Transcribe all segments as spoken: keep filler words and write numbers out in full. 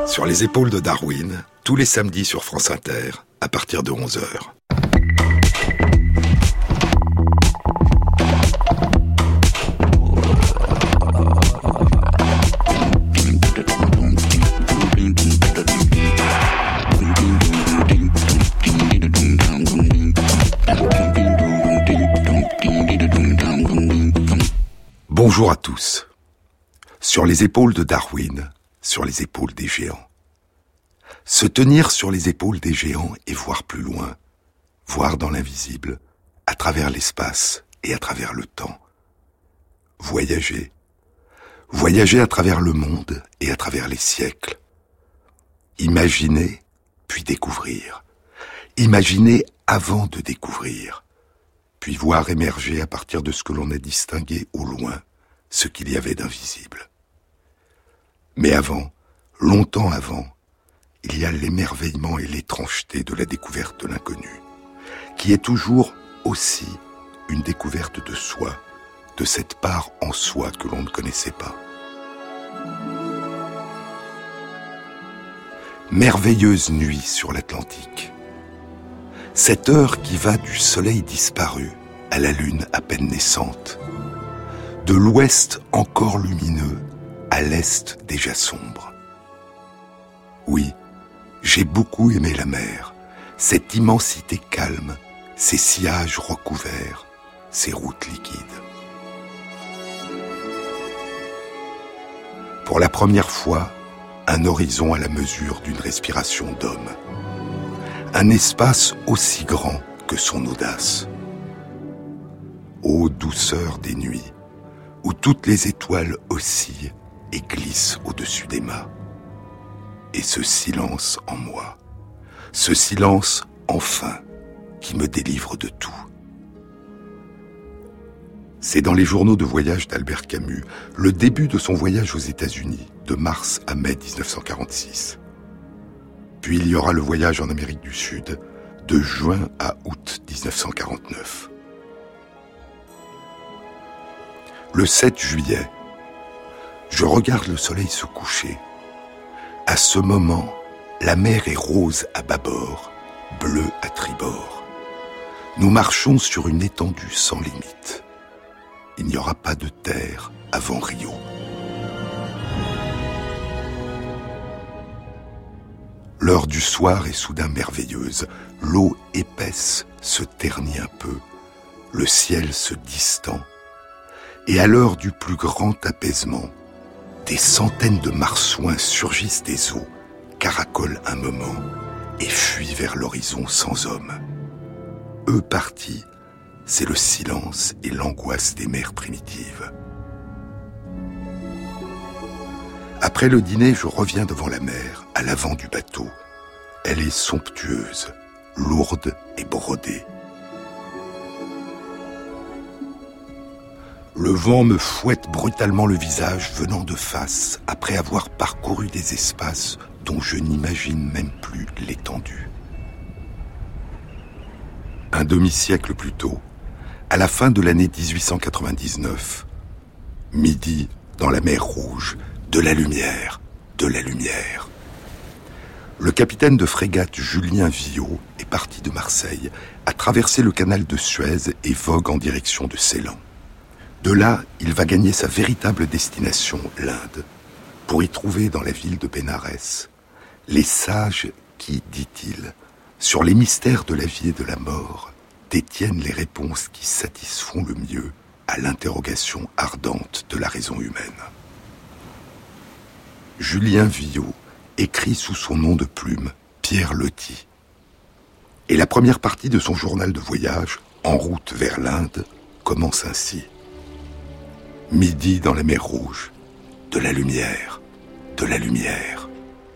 Sur les épaules de Darwin, tous les samedis sur France Inter, à partir de onze heures. Bonjour à tous. Sur les épaules de Darwin, sur les épaules des géants. Se tenir sur les épaules des géants et voir plus loin, voir dans l'invisible, à travers l'espace et à travers le temps. Voyager, voyager à travers le monde et à travers les siècles. Imaginer, puis découvrir. Imaginer avant de découvrir, puis voir émerger à partir de ce que l'on a distingué au loin, ce qu'il y avait d'invisible. Mais avant, longtemps avant, il y a l'émerveillement et l'étrangeté de la découverte de l'inconnu, qui est toujours aussi une découverte de soi, de cette part en soi que l'on ne connaissait pas. Merveilleuse nuit sur l'Atlantique. Cette heure qui va du soleil disparu à la lune à peine naissante, de l'ouest encore lumineux à l'est déjà sombre. Oui, j'ai beaucoup aimé la mer, cette immensité calme, ces sillages recouverts, ces routes liquides. Pour la première fois, un horizon à la mesure d'une respiration d'homme. Un espace aussi grand que son audace. Ô douceur des nuits, où toutes les étoiles oscillent et glissent au-dessus des mâts. Et ce silence en moi, ce silence enfin qui me délivre de tout. C'est dans les journaux de voyage d'Albert Camus, le début de son voyage aux États-Unis, de mars à mai dix-neuf cent quarante-six. Puis il y aura le voyage en Amérique du Sud, de juin à août dix-neuf cent quarante-neuf. Le sept juillet, je regarde le soleil se coucher. À ce moment, la mer est rose à bâbord, bleue à tribord. Nous marchons sur une étendue sans limite. Il n'y aura pas de terre avant Rio. L'heure du soir est soudain merveilleuse. L'eau épaisse se ternit un peu. Le ciel se distend. Et à l'heure du plus grand apaisement, des centaines de marsouins surgissent des eaux, caracolent un moment et fuient vers l'horizon sans homme. Eux partis, c'est le silence et l'angoisse des mers primitives. Après le dîner, je reviens devant la mer, à l'avant du bateau. Elle est somptueuse, lourde et brodée. Le vent me fouette brutalement le visage venant de face après avoir parcouru des espaces dont je n'imagine même plus l'étendue. Un demi-siècle plus tôt, à la fin de l'année dix-huit cent quatre-vingt-dix-neuf, midi dans la mer Rouge, de la lumière, de la lumière. Le capitaine de frégate Julien Viaud est parti de Marseille, a traversé le canal de Suez et vogue en direction de Ceylan. De là, il va gagner sa véritable destination, l'Inde, pour y trouver dans la ville de Bénarès les sages qui, dit-il, sur les mystères de la vie et de la mort, détiennent les réponses qui satisfont le mieux à l'interrogation ardente de la raison humaine. Julien Viaud écrit sous son nom de plume Pierre Loti. Et la première partie de son journal de voyage, En route vers l'Inde, commence ainsi. Midi dans la mer Rouge, de la lumière, de la lumière.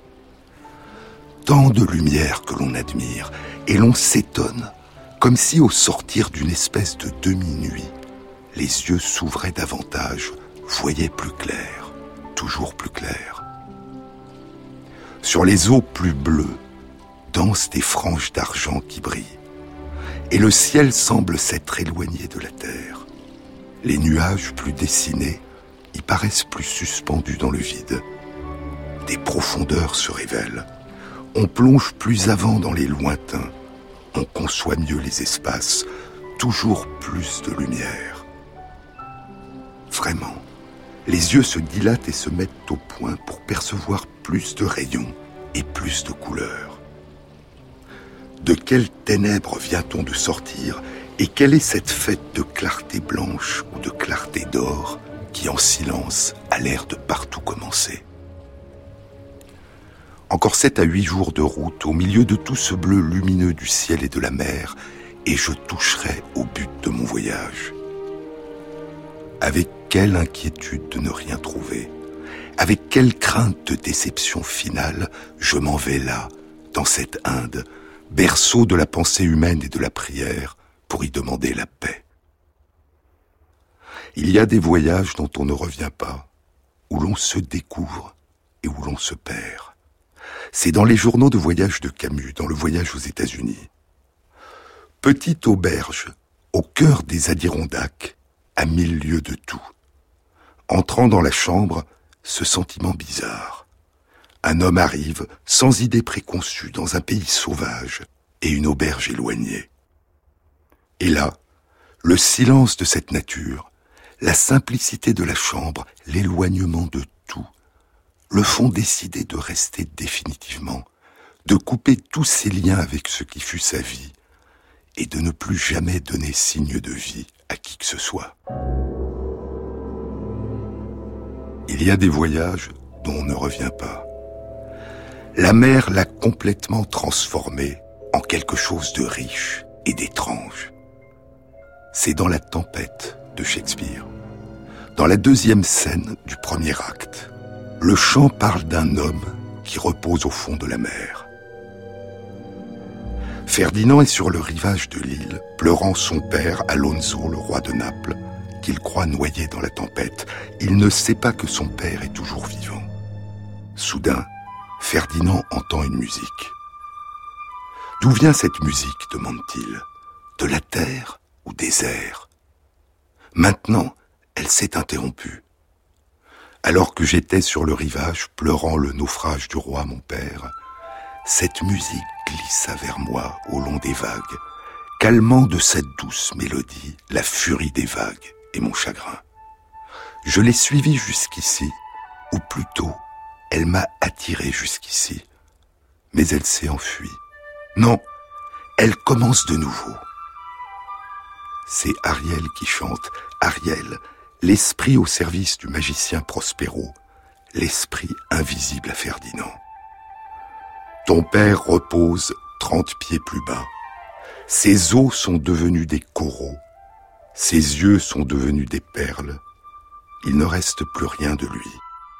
Tant de lumière que l'on admire, et l'on s'étonne, comme si au sortir d'une espèce de demi-nuit, les yeux s'ouvraient davantage, voyaient plus clair, toujours plus clair. Sur les eaux plus bleues, dansent des franges d'argent qui brillent, et le ciel semble s'être éloigné de la terre. Les nuages plus dessinés y paraissent plus suspendus dans le vide. des profondeurs se révèlent. On plonge plus avant dans les lointains. On conçoit mieux les espaces, toujours plus de lumière. Vraiment, les yeux se dilatent et se mettent au point pour percevoir plus de rayons et plus de couleurs. De quelles ténèbres vient-on de sortir et quelle est cette fête de clarté blanche ou de clarté d'or qui, en silence, a l'air de partout commencer? Encore sept à huit jours de route, au milieu de tout ce bleu lumineux du ciel et de la mer, et je toucherai au but de mon voyage. Avec quelle inquiétude de ne rien trouver, avec quelle crainte de déception finale, je m'en vais là, dans cette Inde, berceau de la pensée humaine et de la prière, pour y demander la paix. Il y a des voyages dont on ne revient pas, où l'on se découvre et où l'on se perd. C'est dans les journaux de voyage de Camus, dans le voyage aux États-Unis. Petite auberge, au cœur des Adirondacks, à mille lieues de tout. Entrant dans la chambre, ce sentiment bizarre. Un homme arrive, sans idée préconçue, dans un pays sauvage et une auberge éloignée. Et là, le silence de cette nature, la simplicité de la chambre, l'éloignement de tout, le font décider de rester définitivement, de couper tous ses liens avec ce qui fut sa vie, et de ne plus jamais donner signe de vie à qui que ce soit. Il y a des voyages dont on ne revient pas. La mer l'a complètement transformé en quelque chose de riche et d'étrange. C'est dans La Tempête de Shakespeare. Dans la deuxième scène du premier acte, le chant parle d'un homme qui repose au fond de la mer. Ferdinand est sur le rivage de l'île, pleurant son père, Alonso, le roi de Naples, qu'il croit noyé dans la tempête. Il ne sait pas que son père est toujours vivant. Soudain, Ferdinand entend une musique. D'où vient cette musique, demande-t-il? De la terre ou des airs? Maintenant, elle s'est interrompue. Alors que j'étais sur le rivage, pleurant le naufrage du roi mon père, cette musique glissa vers moi au long des vagues, calmant de cette douce mélodie la furie des vagues et mon chagrin. Je l'ai suivie jusqu'ici, ou plutôt, elle m'a attiré jusqu'ici, mais elle s'est enfuie. Non, elle commence de nouveau. C'est Ariel qui chante, Ariel, l'esprit au service du magicien Prospero, l'esprit invisible à Ferdinand. Ton père repose trente pieds plus bas. Ses os sont devenus des coraux. Ses yeux sont devenus des perles. Il ne reste plus rien de lui.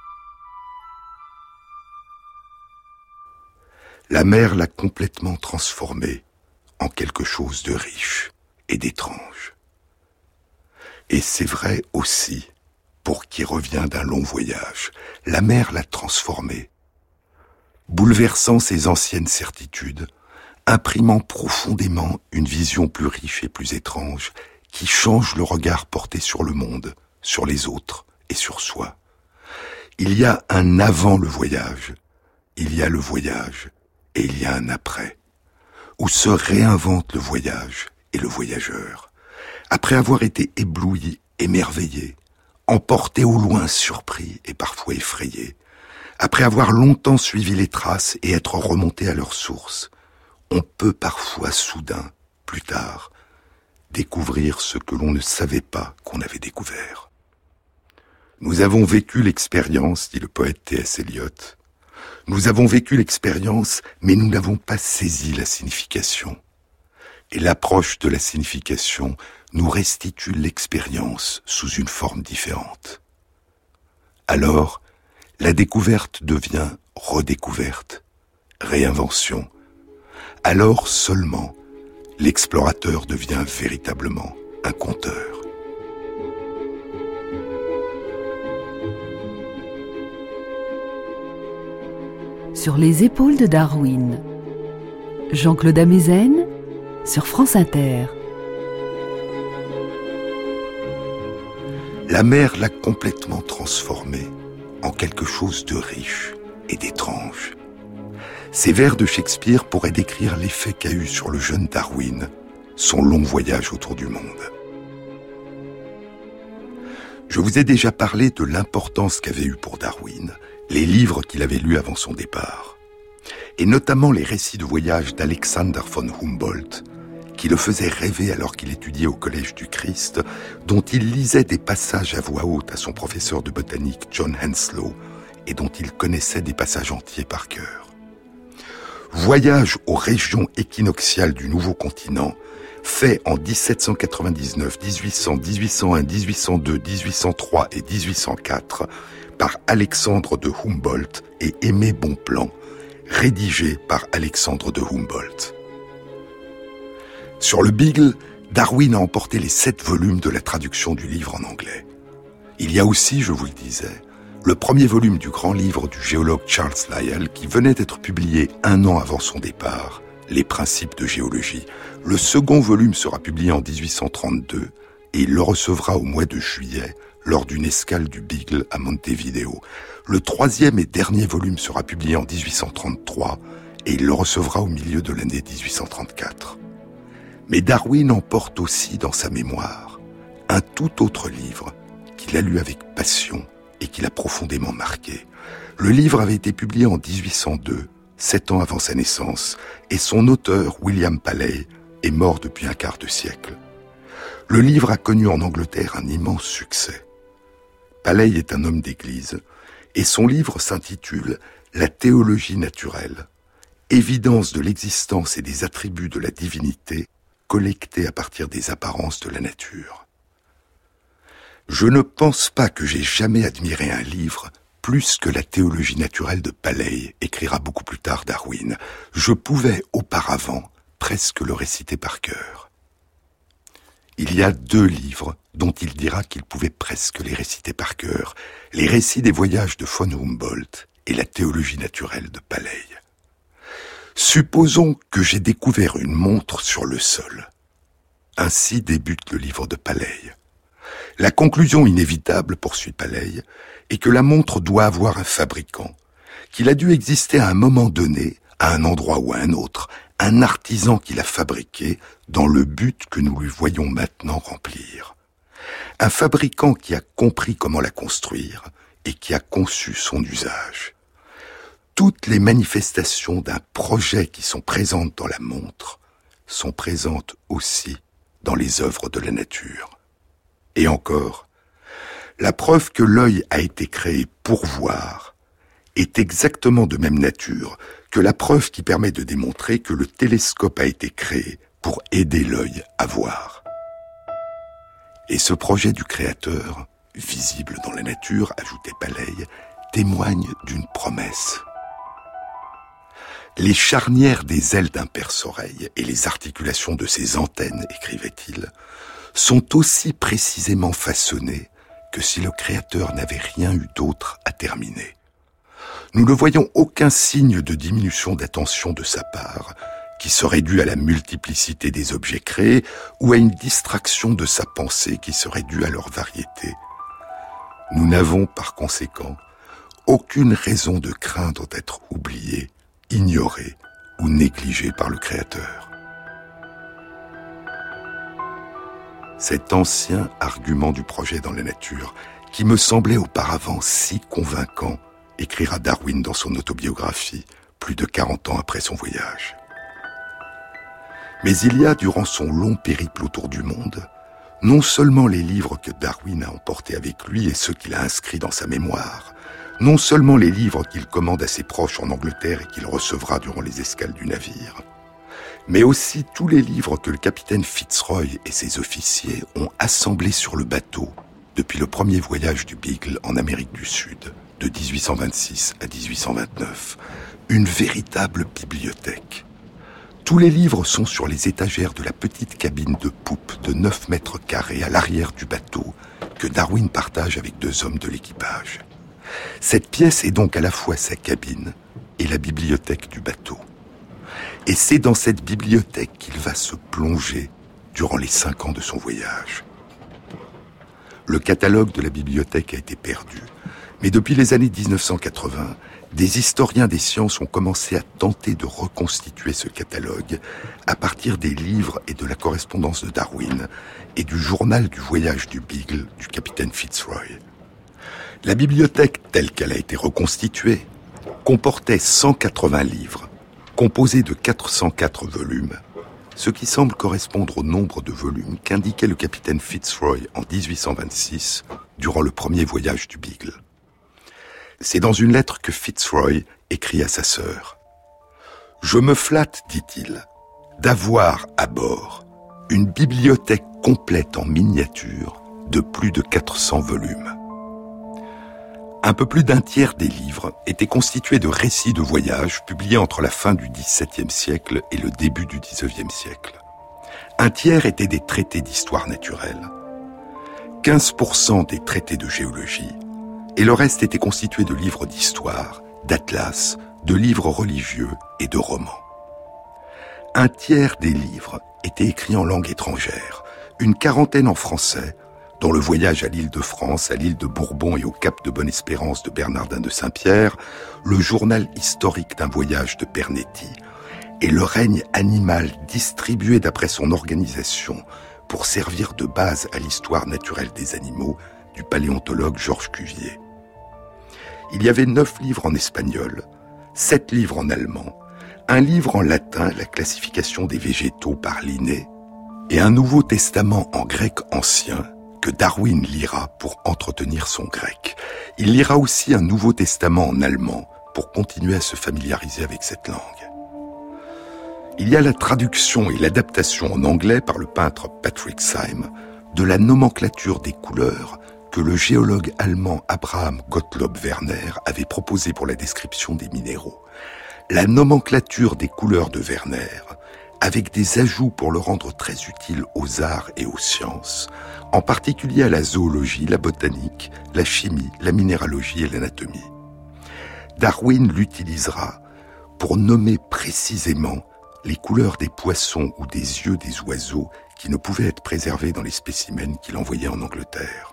La mer l'a complètement transformé en quelque chose de riche et d'étrange. Et c'est vrai aussi, pour qui revient d'un long voyage, la mer l'a transformé, bouleversant ses anciennes certitudes, imprimant profondément une vision plus riche et plus étrange, qui change le regard porté sur le monde, sur les autres et sur soi. Il y a un avant le voyage, il y a le voyage, et il y a un après, où se réinvente le voyage et le voyageur. Après avoir été ébloui, émerveillé, emporté au loin, surpris et parfois effrayé, après avoir longtemps suivi les traces et être remonté à leur source, on peut parfois soudain, plus tard, découvrir ce que l'on ne savait pas qu'on avait découvert. Nous avons vécu l'expérience, dit le poète T S Eliot. Nous avons vécu l'expérience, mais nous n'avons pas saisi la signification. Et l'approche de la signification nous restitue l'expérience sous une forme différente. Alors, la découverte devient redécouverte, réinvention. Alors seulement, l'explorateur devient véritablement un conteur. Sur les épaules de Darwin, Jean-Claude Amezen sur France Inter. La mer l'a complètement transformé en quelque chose de riche et d'étrange. Ces vers de Shakespeare pourraient décrire l'effet qu'a eu sur le jeune Darwin son long voyage autour du monde. Je vous ai déjà parlé de l'importance qu'avaient eu pour Darwin les livres qu'il avait lus avant son départ, et notamment les récits de voyage d'Alexander von Humboldt, qui le faisaient rêver alors qu'il étudiait au Collège du Christ, dont il lisait des passages à voix haute à son professeur de botanique John Henslow, et dont il connaissait des passages entiers par cœur. Voyage aux régions équinoxiales du nouveau continent, fait en dix-sept cent quatre-vingt-dix-neuf, dix-huit cents, dix-huit cent un, dix-huit cent deux, dix-huit cent trois et dix-huit cent quatre par Alexandre de Humboldt et Aimé Bonpland, rédigé par Alexandre de Humboldt. Sur le Beagle, Darwin a emporté les sept volumes de la traduction du livre en anglais. Il y a aussi, je vous le disais, le premier volume du grand livre du géologue Charles Lyell qui venait d'être publié un an avant son départ, Les principes de géologie. Le second volume sera publié en dix-huit cent trente-deux et il le recevra au mois de juillet lors d'une escale du Beagle à Montevideo. Le troisième et dernier volume sera publié en dix-huit cent trente-trois et il le recevra au milieu de l'année dix-huit cent trente-quatre. Mais Darwin emporte aussi dans sa mémoire un tout autre livre qu'il a lu avec passion et qui l'a profondément marqué. Le livre avait été publié en dix-huit cent deux, sept ans avant sa naissance, et son auteur, William Paley, est mort depuis un quart de siècle. Le livre a connu en Angleterre un immense succès. Paley est un homme d'église, et son livre s'intitule « La théologie naturelle, évidence de l'existence et des attributs de la divinité collectés à partir des apparences de la nature ». Je ne pense pas que j'ai jamais admiré un livre plus que la théologie naturelle de Paley, écrira beaucoup plus tard Darwin. Je pouvais auparavant presque le réciter par cœur. Il y a deux livres dont il dira qu'il pouvait presque les réciter par cœur, les récits des voyages de von Humboldt et la théologie naturelle de Paley. Supposons que j'ai découvert une montre sur le sol. Ainsi débute le livre de Paley. La conclusion inévitable, poursuit Paley, est que la montre doit avoir un fabricant, qu'il a dû exister à un moment donné, à un endroit ou à un autre, un artisan qui l'a fabriquée dans le but que nous lui voyons maintenant remplir. Un fabricant qui a compris comment la construire et qui a conçu son usage. Toutes les manifestations d'un projet qui sont présentes dans la montre sont présentes aussi dans les œuvres de la nature. Et encore, la preuve que l'œil a été créé pour voir est exactement de même nature que la preuve qui permet de démontrer que le télescope a été créé pour aider l'œil à voir. Et ce projet du Créateur, visible dans la nature, ajoutait Paley, témoigne d'une promesse. Les charnières des ailes d'un perce-oreille et les articulations de ses antennes, écrivait-il, sont aussi précisément façonnées que si le Créateur n'avait rien eu d'autre à terminer. Nous ne voyons aucun signe de diminution d'attention de sa part, qui serait due à la multiplicité des objets créés ou à une distraction de sa pensée qui serait due à leur variété. Nous n'avons, par conséquent, aucune raison de craindre d'être oubliés, ignorés ou négligés par le Créateur. Cet ancien argument du projet dans la nature, qui me semblait auparavant si convaincant, écrira Darwin dans son autobiographie, plus de quarante ans après son voyage. Mais il y a, durant son long périple autour du monde, non seulement les livres que Darwin a emportés avec lui et ceux qu'il a inscrits dans sa mémoire, non seulement les livres qu'il commande à ses proches en Angleterre et qu'il recevra durant les escales du navire, mais aussi tous les livres que le capitaine Fitzroy et ses officiers ont assemblés sur le bateau depuis le premier voyage du Beagle en Amérique du Sud, de dix-huit cent vingt-six à dix-huit cent vingt-neuf. Une véritable bibliothèque. Tous les livres sont sur les étagères de la petite cabine de poupe de neuf mètres carrés à l'arrière du bateau que Darwin partage avec deux hommes de l'équipage. Cette pièce est donc à la fois sa cabine et la bibliothèque du bateau. Et c'est dans cette bibliothèque qu'il va se plonger durant les cinq ans de son voyage. Le catalogue de la bibliothèque a été perdu, mais depuis les années dix-neuf cent quatre-vingts, des historiens des sciences ont commencé à tenter de reconstituer ce catalogue à partir des livres et de la correspondance de Darwin et du journal du voyage du Beagle du capitaine Fitzroy. La bibliothèque telle qu'elle a été reconstituée comportait cent quatre-vingts livres, composés de quatre cent quatre volumes, ce qui semble correspondre au nombre de volumes qu'indiquait le capitaine Fitzroy en dix-huit cent vingt-six durant le premier voyage du Beagle. C'est dans une lettre que Fitzroy écrit à sa sœur. « Je me flatte, dit-il, d'avoir à bord une bibliothèque complète en miniature de plus de quatre cents volumes. » Un peu plus d'un tiers des livres étaient constitués de récits de voyages publiés entre la fin du dix-septième siècle et le début du dix-neuvième siècle. Un tiers étaient des traités d'histoire naturelle, quinze pour cent des traités de géologie, et le reste était constitué de livres d'histoire, d'atlas, de livres religieux et de romans. Un tiers des livres étaient écrits en langue étrangère, une quarantaine en français, dont le voyage à l'île de France, à l'île de Bourbon et au cap de Bonne-Espérance de Bernardin de Saint-Pierre, le journal historique d'un voyage de Pernetti, et le règne animal distribué d'après son organisation pour servir de base à l'histoire naturelle des animaux du paléontologue Georges Cuvier. Il y avait neuf livres en espagnol, sept livres en allemand, un livre en latin, la classification des végétaux par Linné, et un Nouveau Testament en grec ancien que Darwin lira pour entretenir son grec. Il lira aussi un Nouveau Testament en allemand pour continuer à se familiariser avec cette langue. Il y a la traduction et l'adaptation en anglais par le peintre Patrick Syme de la nomenclature des couleurs que le géologue allemand Abraham Gottlob Werner avait proposé pour la description des minéraux. La nomenclature des couleurs de Werner, avec des ajouts pour le rendre très utile aux arts et aux sciences, en particulier à la zoologie, la botanique, la chimie, la minéralogie et l'anatomie. Darwin l'utilisera pour nommer précisément les couleurs des poissons ou des yeux des oiseaux qui ne pouvaient être préservés dans les spécimens qu'il envoyait en Angleterre.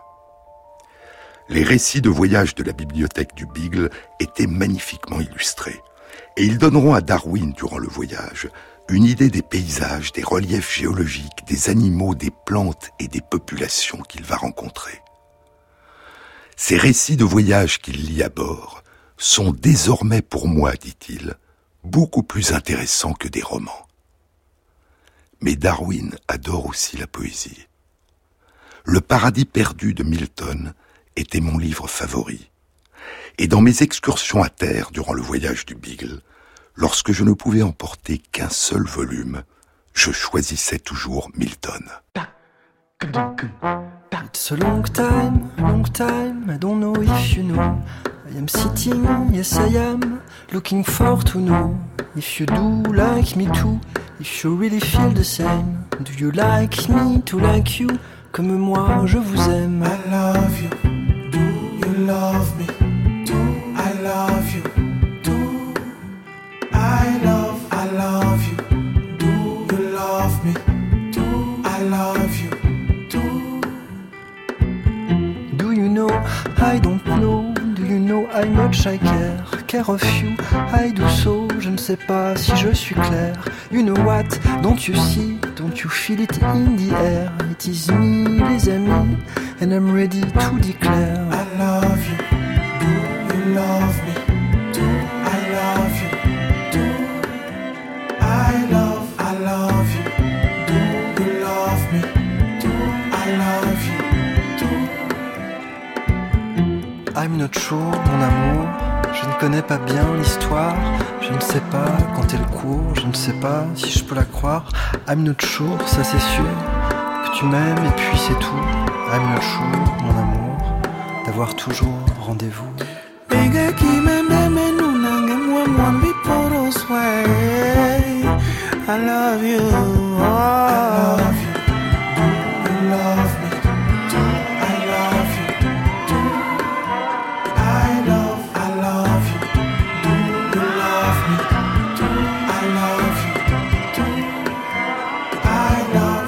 Les récits de voyage de la bibliothèque du Beagle étaient magnifiquement illustrés, et ils donneront à Darwin, durant le voyage, une idée des paysages, des reliefs géologiques, des animaux, des plantes et des populations qu'il va rencontrer. Ces récits de voyage qu'il lit à bord sont désormais pour moi, dit-il, beaucoup plus intéressants que des romans. Mais Darwin adore aussi la poésie. Le paradis perdu de Milton était mon livre favori. Et dans mes excursions à terre durant le voyage du Beagle, lorsque je ne pouvais emporter qu'un seul volume, je choisissais toujours Milton. It's a long time, long time, I don't know if you know. I am sitting, yes I am, looking for to know. If you do like me too, if you really feel the same. Do you like me to like you, comme moi je vous aime. I love you, do you love me? Do I love you? Do I love, I love you? Do you love me? Do I love you? Do Do you know, I don't know. Do you know how much I care? Care of you, I do so. Je ne sais pas si je suis clair. You know what, don't you see? Don't you feel it in the air? It is me, les amis, and I'm ready to declare. I love you, do you love me? Do I love you? Do I love, I love you? Do you love me? Do I love you? Do I'm not sure, mon amour. Je ne connais pas bien l'histoire. Je ne sais pas quand elle court. Je ne sais pas si je peux la croire. I'm not sure, ça c'est sûr. Que tu m'aimes et puis c'est tout. I'm not sure, mon amour, d'avoir toujours rendez-vous. I love you, oh. I love you. Do you love me? Do I love you? Do I love, I love you? Do you love me? Do I love you? Do I love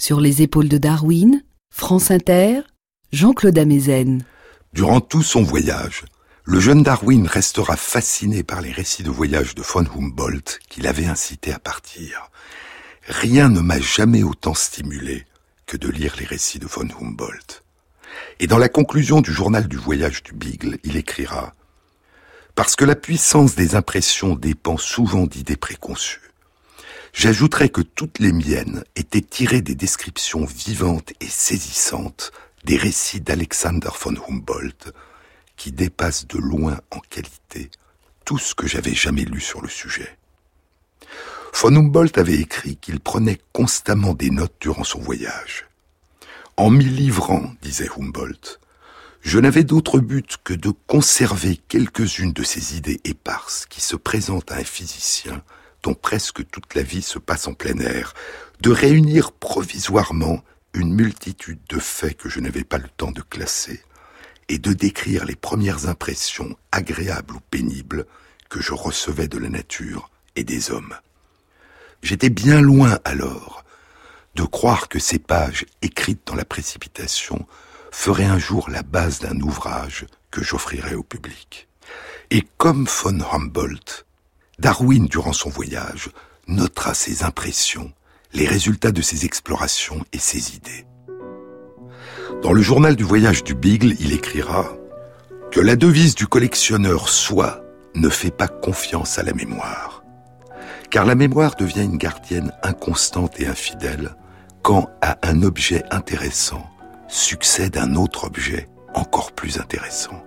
Sur les épaules de Darwin, France Inter, Jean-Claude Amezen. Durant tout son voyage, le jeune Darwin restera fasciné par les récits de voyage de von Humboldt qui l'avaient incité à partir. Rien ne m'a jamais autant stimulé que de lire les récits de von Humboldt. Et dans la conclusion du journal du voyage du Beagle, il écrira « Parce que la puissance des impressions dépend souvent d'idées préconçues. J'ajouterais que toutes les miennes étaient tirées des descriptions vivantes et saisissantes des récits d'Alexander von Humboldt, qui dépassent de loin en qualité tout ce que j'avais jamais lu sur le sujet. » Von Humboldt avait écrit qu'il prenait constamment des notes durant son voyage. En m'y livrant, disait Humboldt, je n'avais d'autre but que de conserver quelques-unes de ces idées éparses qui se présentent à un physicien dont presque toute la vie se passe en plein air, de réunir provisoirement une multitude de faits que je n'avais pas le temps de classer, et de décrire les premières impressions agréables ou pénibles que je recevais de la nature et des hommes. J'étais bien loin alors de croire que ces pages écrites dans la précipitation feraient un jour la base d'un ouvrage que j'offrirais au public. Et comme von Humboldt, Darwin, durant son voyage, notera ses impressions, les résultats de ses explorations et ses idées. Dans le journal du voyage du Beagle, il écrira « Que la devise du collectionneur soit « Ne fais pas confiance à la mémoire ». Car la mémoire devient une gardienne inconstante et infidèle quand à un objet intéressant succède un autre objet encore plus intéressant.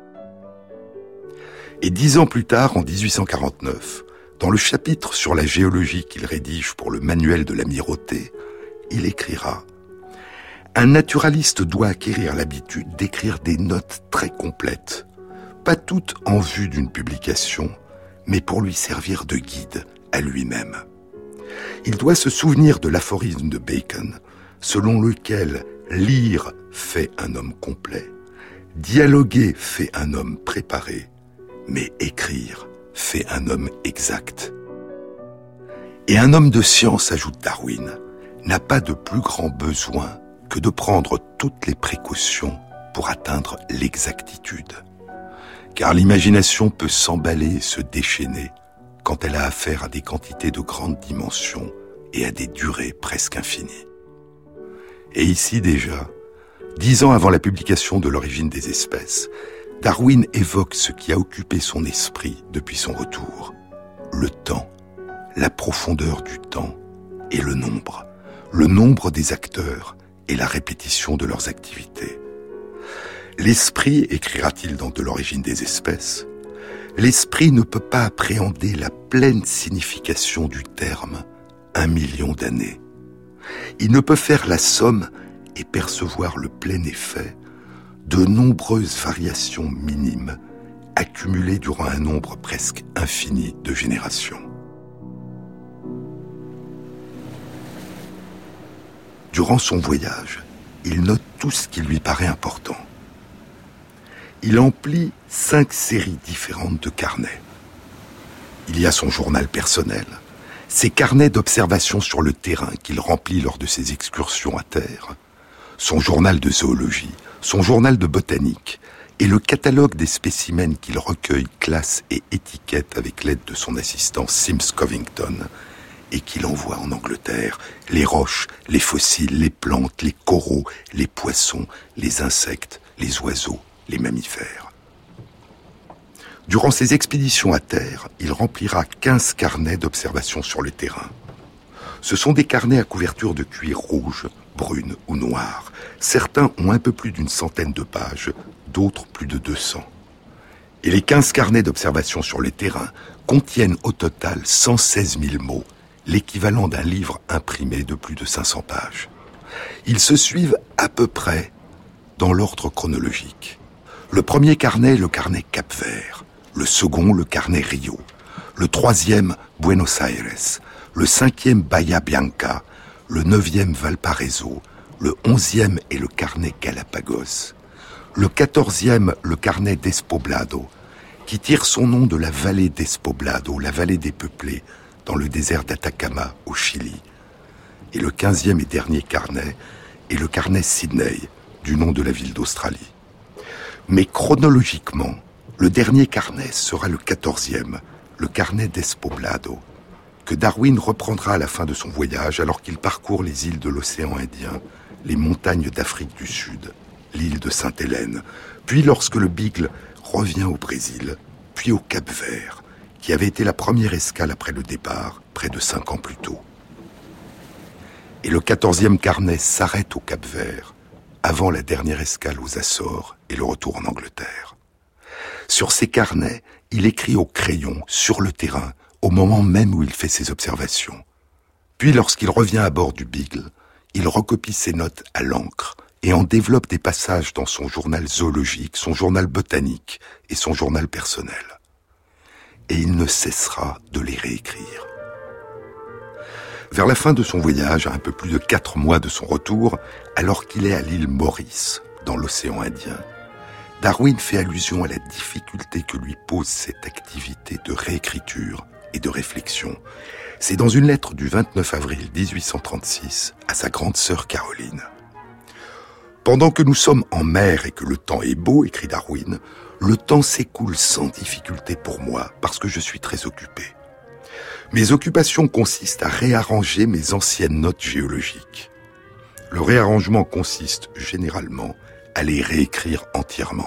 Et dix ans plus tard, en dix-huit cent quarante-neuf, dans le chapitre sur la géologie qu'il rédige pour le manuel de l'amirauté, il écrira « Un naturaliste doit acquérir l'habitude d'écrire des notes très complètes, pas toutes en vue d'une publication, mais pour lui servir de guide à lui-même. Il doit se souvenir de l'aphorisme de Bacon, selon lequel lire fait un homme complet, dialoguer fait un homme préparé, mais écrire fait un homme exact. Et un homme de science, ajoute Darwin, n'a pas de plus grand besoin que de prendre toutes les précautions pour atteindre l'exactitude. Car l'imagination peut s'emballer et se déchaîner quand elle a affaire à des quantités de grandes dimensions et à des durées presque infinies. Et ici déjà, dix ans avant la publication de L'origine des espèces, Darwin évoque ce qui a occupé son esprit depuis son retour. Le temps, la profondeur du temps et le nombre. Le nombre des acteurs et la répétition de leurs activités. L'esprit, écrira-t-il dans De l'origine des espèces, l'esprit ne peut pas appréhender la pleine signification du terme « un million d'années ». Il ne peut faire la somme et percevoir le plein effet de nombreuses variations minimes accumulées durant un nombre presque infini de générations. Durant son voyage, il note tout ce qui lui paraît important. Il emplit cinq séries différentes de carnets. Il y a son journal personnel, ses carnets d'observation sur le terrain qu'il remplit lors de ses excursions à terre, son journal de zoologie, son journal de botanique et le catalogue des spécimens qu'il recueille, classe et étiquette avec l'aide de son assistant Sims Covington et qu'il envoie en Angleterre, les roches, les fossiles, les plantes, les coraux, les poissons, les insectes, les oiseaux, les mammifères. Durant ses expéditions à terre, il remplira quinze carnets d'observation sur le terrain. Ce sont des carnets à couverture de cuir rouge, brune ou noire. Certains ont un peu plus d'une centaine de pages, d'autres plus de deux cents. Et les quinze carnets d'observation sur le terrain contiennent au total cent seize mille mots, l'équivalent d'un livre imprimé de plus de cinq cents pages. Ils se suivent à peu près dans l'ordre chronologique. Le premier carnet est le carnet Cap-Vert, le second le carnet Rio, le troisième Buenos Aires, le cinquième Bahia Bianca, le neuvième Valparaiso, le onzième est le carnet Galapagos, le quatorzième le carnet Despoblado, qui tire son nom de la vallée Despoblado, la vallée des peuplés, dans le désert d'Atacama, au Chili. Et le quinzième et dernier carnet est le carnet Sydney, du nom de la ville d'Australie. Mais chronologiquement, le dernier carnet sera le quatorzième, le carnet Despoblado, que Darwin reprendra à la fin de son voyage alors qu'il parcourt les îles de l'océan Indien, les montagnes d'Afrique du Sud, l'île de Sainte-Hélène, puis lorsque le Beagle revient au Brésil, puis au Cap-Vert, qui avait été la première escale après le départ, près de cinq ans plus tôt. Et le quatorzième carnet s'arrête au Cap-Vert, avant la dernière escale aux Açores et le retour en Angleterre. Sur ces carnets, il écrit au crayon, sur le terrain, au moment même où il fait ses observations. Puis lorsqu'il revient à bord du Beagle, il recopie ses notes à l'encre et en développe des passages dans son journal zoologique, son journal botanique et son journal personnel. Et il ne cessera de les réécrire. Vers la fin de son voyage, à un peu plus de quatre mois de son retour, alors qu'il est à l'île Maurice, dans l'océan Indien, Darwin fait allusion à la difficulté que lui pose cette activité de réécriture et de réflexion. C'est dans une lettre du vingt-neuf avril dix-huit cent trente-six à sa grande sœur Caroline. « Pendant que nous sommes en mer et que le temps est beau, écrit Darwin, le temps s'écoule sans difficulté pour moi parce que je suis très occupé. Mes occupations consistent à réarranger mes anciennes notes géologiques. Le réarrangement consiste généralement à les réécrire entièrement.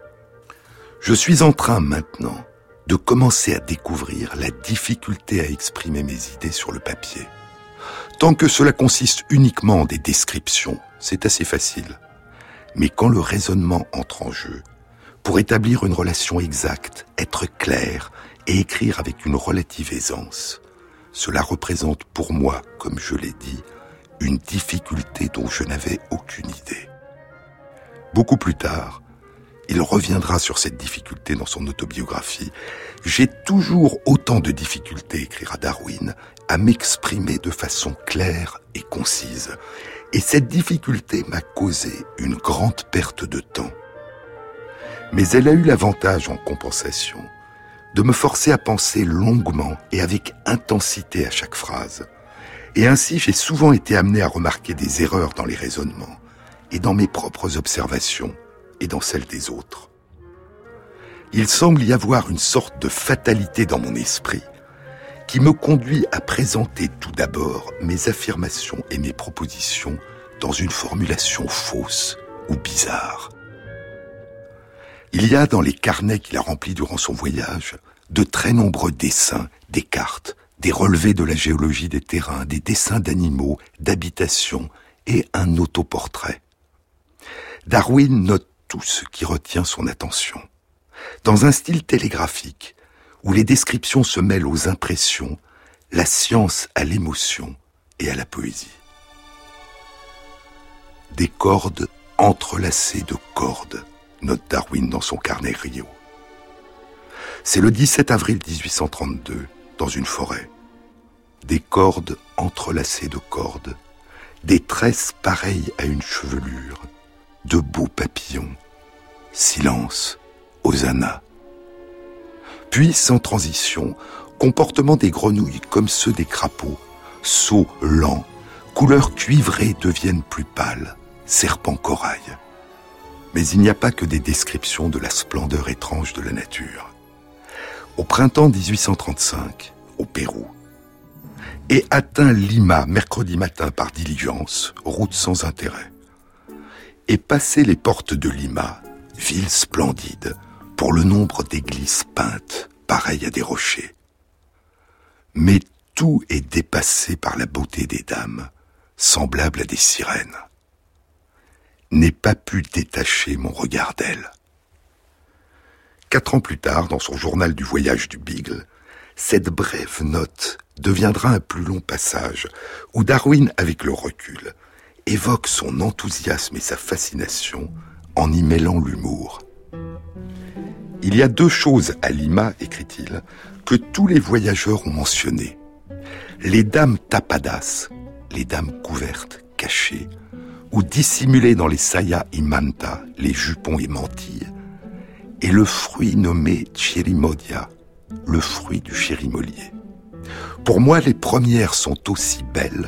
Je suis en train maintenant de commencer à découvrir la difficulté à exprimer mes idées sur le papier. Tant que cela consiste uniquement en des descriptions, c'est assez facile. Mais quand le raisonnement entre en jeu, pour établir une relation exacte, être clair et écrire avec une relative aisance, cela représente pour moi, comme je l'ai dit, une difficulté dont je n'avais aucune idée. Beaucoup plus tard, il reviendra sur cette difficulté dans son autobiographie. « J'ai toujours autant de difficultés, écrira Darwin, à m'exprimer de façon claire et concise. Et cette difficulté m'a causé une grande perte de temps. Mais elle a eu l'avantage en compensation de me forcer à penser longuement et avec intensité à chaque phrase. Et ainsi, j'ai souvent été amené à remarquer des erreurs dans les raisonnements et dans mes propres observations et dans celles des autres. Il semble y avoir une sorte de fatalité dans mon esprit qui me conduit à présenter tout d'abord mes affirmations et mes propositions dans une formulation fausse ou bizarre. Il y a dans les carnets qu'il a remplis durant son voyage de très nombreux dessins, des cartes, des relevés de la géologie des terrains, des dessins d'animaux, d'habitations et un autoportrait. Darwin note tout ce qui retient son attention. Dans un style télégraphique, où les descriptions se mêlent aux impressions, la science à l'émotion et à la poésie. Des cordes entrelacées de cordes, note Darwin dans son carnet Rio. C'est le dix-sept avril dix-huit cent trente-deux, dans une forêt. Des cordes entrelacées de cordes, des tresses pareilles à une chevelure, de beaux papillons, silence, hosanna. Puis, sans transition, comportement des grenouilles comme ceux des crapauds, sauts lents, couleurs cuivrées deviennent plus pâles, serpents corail. Mais il n'y a pas que des descriptions de la splendeur étrange de la nature. Au printemps dix-huit cent trente-cinq, au Pérou, et atteint Lima mercredi matin par diligence, route sans intérêt. Et passé les portes de Lima, ville splendide, pour le nombre d'églises peintes, pareilles à des rochers. Mais tout est dépassé par la beauté des dames, semblables à des sirènes. N'ai pas pu détacher mon regard d'elles. Quatre ans plus tard, dans son journal du voyage du Beagle, cette brève note deviendra un plus long passage où Darwin, avec le recul, évoque son enthousiasme et sa fascination en y mêlant l'humour. Il y a deux choses à Lima, écrit-il, que tous les voyageurs ont mentionnées. Les dames tapadas, les dames couvertes, cachées, ou dissimulées dans les sayas y manta, les jupons et mantilles, et le fruit nommé chirimodia, le fruit du chirimolier. Pour moi, les premières sont aussi belles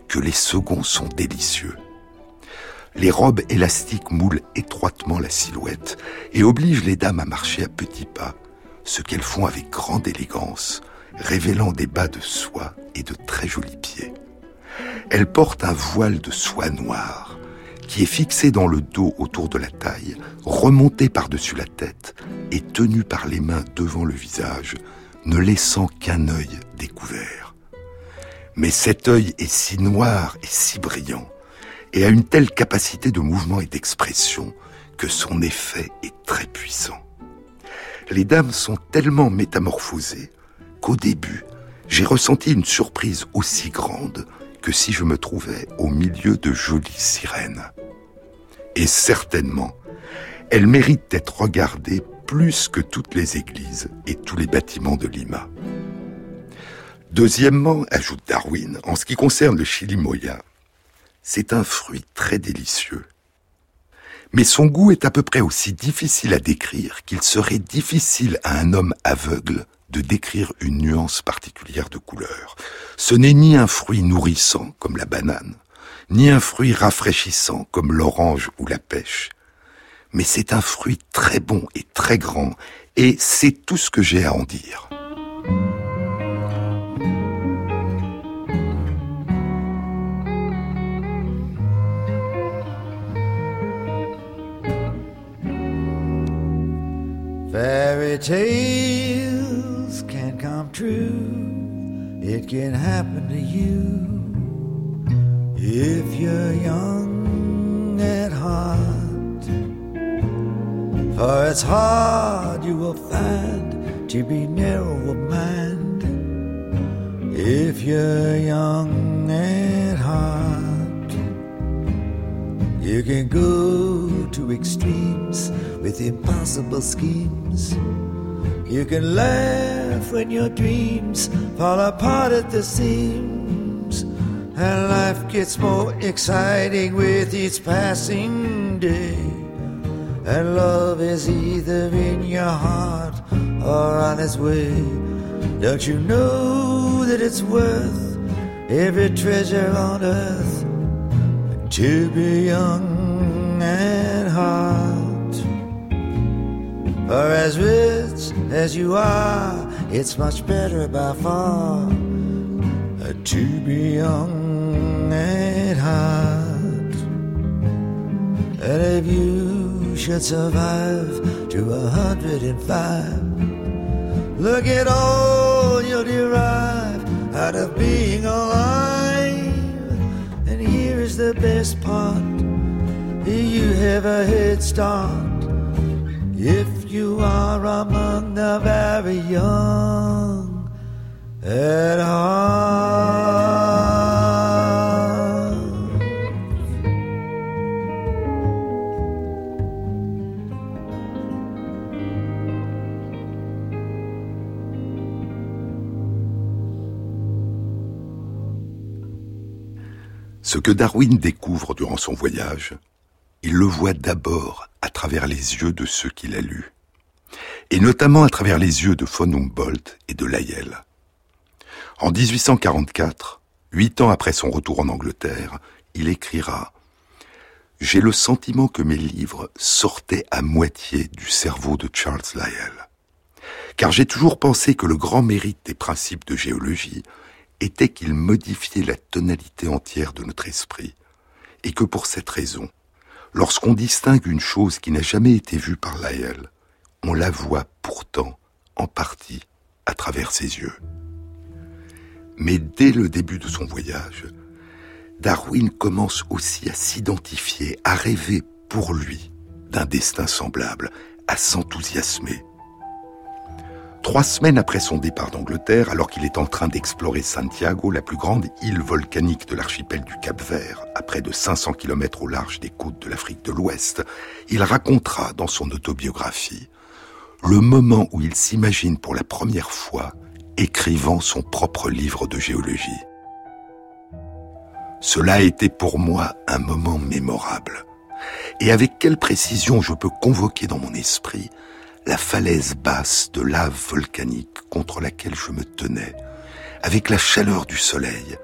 que les seconds sont délicieux. Les robes élastiques moulent étroitement la silhouette et obligent les dames à marcher à petits pas, ce qu'elles font avec grande élégance, révélant des bas de soie et de très jolis pieds. Elles portent un voile de soie noire qui est fixé dans le dos autour de la taille, remonté par-dessus la tête et tenu par les mains devant le visage, ne laissant qu'un œil découvert. Mais cet œil est si noir et si brillant, et a une telle capacité de mouvement et d'expression que son effet est très puissant. Les dames sont tellement métamorphosées qu'au début, j'ai ressenti une surprise aussi grande que si je me trouvais au milieu de jolies sirènes. Et certainement, elles méritent d'être regardées plus que toutes les églises et tous les bâtiments de Lima. Deuxièmement, ajoute Darwin, en ce qui concerne le chirimoya, c'est un fruit très délicieux. Mais son goût est à peu près aussi difficile à décrire qu'il serait difficile à un homme aveugle de décrire une nuance particulière de couleur. Ce n'est ni un fruit nourrissant comme la banane, ni un fruit rafraîchissant comme l'orange ou la pêche. Mais c'est un fruit très bon et très grand, et c'est tout ce que j'ai à en dire. Fairy tales can come true. It can happen to you if you're young at heart. For it's hard you will find to be narrow of mind if you're young at heart. You can go to extremes with impossible schemes. You can laugh when your dreams fall apart at the seams. And life gets more exciting with each passing day. And love is either in your heart or on its way. Don't you know that it's worth every treasure on earth to be young at heart? For as rich as you are, it's much better by far to be young at heart. And if you should survive to a hundred and five, look at all you'll derive out of being alive. And here's the best part, you have a head start if you are among the very young at heart. Ce que Darwin découvre durant son voyage, il le voit d'abord à travers les yeux de ceux qu'il a lus, et notamment à travers les yeux de von Humboldt et de Lyell. En dix-huit cent quarante-quatre, huit ans après son retour en Angleterre, il écrira « J'ai le sentiment que mes livres sortaient à moitié du cerveau de Charles Lyell, car j'ai toujours pensé que le grand mérite des principes de géologie était qu'ils modifiaient la tonalité entière de notre esprit, et que pour cette raison, lorsqu'on distingue une chose qui n'a jamais été vue par Lyell, on la voit pourtant, en partie, à travers ses yeux. » Mais dès le début de son voyage, Darwin commence aussi à s'identifier, à rêver pour lui d'un destin semblable, à s'enthousiasmer. Trois semaines après son départ d'Angleterre, alors qu'il est en train d'explorer Santiago, la plus grande île volcanique de l'archipel du Cap-Vert, à près de cinq cents kilomètres au large des côtes de l'Afrique de l'Ouest, il racontera dans son autobiographie le moment où il s'imagine pour la première fois écrivant son propre livre de géologie. Cela a été pour moi un moment mémorable. Et avec quelle précision je peux convoquer dans mon esprit la falaise basse de lave volcanique contre laquelle je me tenais, avec la chaleur du soleil,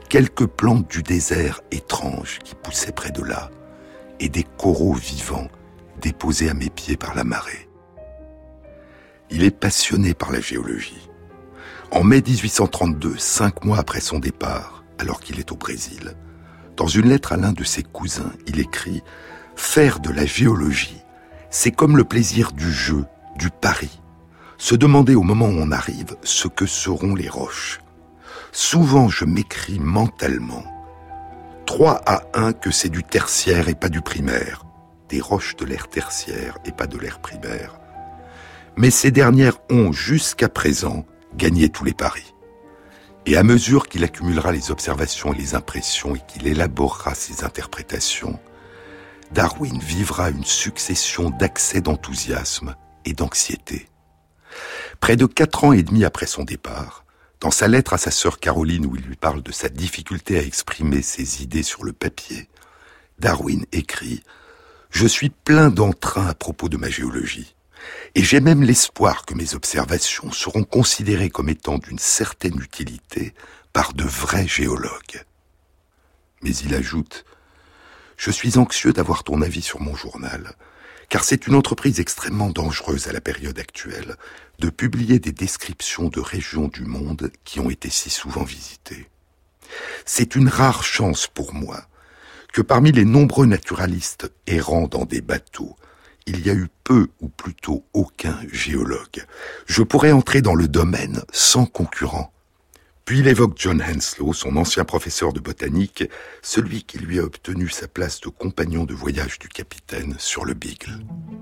quelques plantes du désert étranges qui poussaient près de là, et des coraux vivants déposés à mes pieds par la marée. Il est passionné par la géologie. En mai dix-huit cent trente-deux, cinq mois après son départ, alors qu'il est au Brésil, dans une lettre à l'un de ses cousins, il écrit « Faire de la géologie, c'est comme le plaisir du jeu, du pari. Se demander au moment où on arrive ce que seront les roches. Souvent, je m'écris mentalement trois à un que c'est du tertiaire et pas du primaire, des roches de l'ère tertiaire et pas de l'ère primaire. Mais ces dernières ont, jusqu'à présent, gagné tous les paris. Et à mesure qu'il accumulera les observations et les impressions et qu'il élaborera ses interprétations, Darwin vivra une succession d'accès d'enthousiasme et d'anxiété. Près de quatre ans et demi après son départ, dans sa lettre à sa sœur Caroline où il lui parle de sa difficulté à exprimer ses idées sur le papier, Darwin écrit « Je suis plein d'entrain à propos de ma géologie. Et j'ai même l'espoir que mes observations seront considérées comme étant d'une certaine utilité par de vrais géologues. » Mais il ajoute « Je suis anxieux d'avoir ton avis sur mon journal, car c'est une entreprise extrêmement dangereuse à la période actuelle de publier des descriptions de régions du monde qui ont été si souvent visitées. C'est une rare chance pour moi que parmi les nombreux naturalistes errant dans des bateaux, il y a eu peu ou plutôt aucun géologue. Je pourrais entrer dans le domaine sans concurrent. » Puis il évoque John Henslow, son ancien professeur de botanique, celui qui lui a obtenu sa place de compagnon de voyage du capitaine sur le Beagle.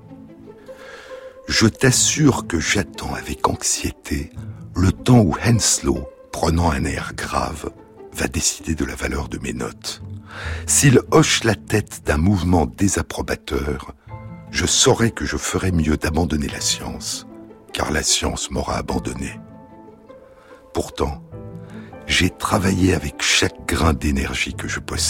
« Je t'assure que j'attends avec anxiété le temps où Henslow, prenant un air grave, va décider de la valeur de mes notes. S'il hoche la tête d'un mouvement désapprobateur, je saurai que je ferais mieux d'abandonner la science, car la science m'aura abandonné. Pourtant, j'ai travaillé avec chaque grain d'énergie que je possède. »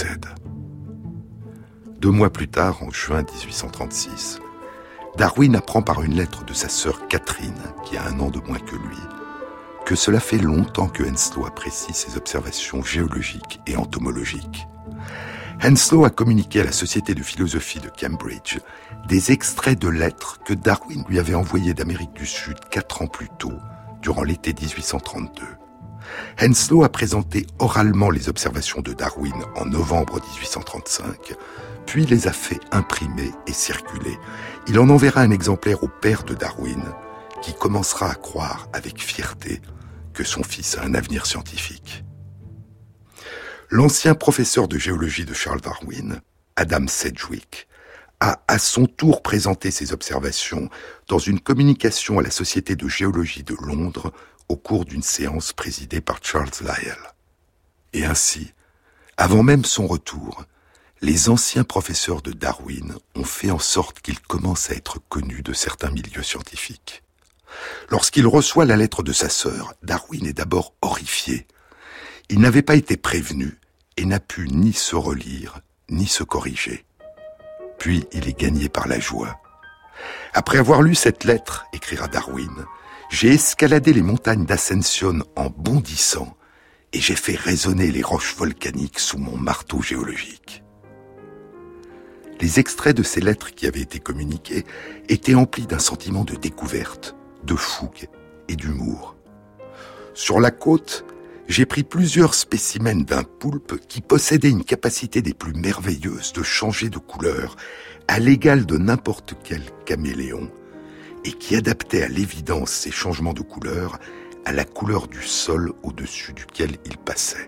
Deux mois plus tard, en juin dix-huit cent trente-six, Darwin apprend par une lettre de sa sœur Catherine, qui a un an de moins que lui, que cela fait longtemps que Henslow apprécie ses observations géologiques et entomologiques. Henslow a communiqué à la Société de philosophie de Cambridge des extraits de lettres que Darwin lui avait envoyées d'Amérique du Sud quatre ans plus tôt, durant l'été dix-huit cent trente-deux. Henslow a présenté oralement les observations de Darwin en novembre dix-huit cent trente-cinq, puis les a fait imprimer et circuler. Il en enverra un exemplaire au père de Darwin, qui commencera à croire avec fierté que son fils a un avenir scientifique. L'ancien professeur de géologie de Charles Darwin, Adam Sedgwick, a à son tour présenté ses observations dans une communication à la Société de géologie de Londres au cours d'une séance présidée par Charles Lyell. Et ainsi, avant même son retour, les anciens professeurs de Darwin ont fait en sorte qu'il commence à être connu de certains milieux scientifiques. Lorsqu'il reçoit la lettre de sa sœur, Darwin est d'abord horrifié. Il n'avait pas été prévenu et n'a pu ni se relire, ni se corriger. Puis il est gagné par la joie. « Après avoir lu cette lettre, écrira Darwin, j'ai escaladé les montagnes d'Ascension en bondissant et j'ai fait résonner les roches volcaniques sous mon marteau géologique. » Les extraits de ces lettres qui avaient été communiquées étaient emplis d'un sentiment de découverte, de fougue et d'humour. Sur la côte, j'ai pris plusieurs spécimens d'un poulpe qui possédait une capacité des plus merveilleuses de changer de couleur à l'égal de n'importe quel caméléon et qui adaptait à l'évidence ces changements de couleur à la couleur du sol au-dessus duquel il passait.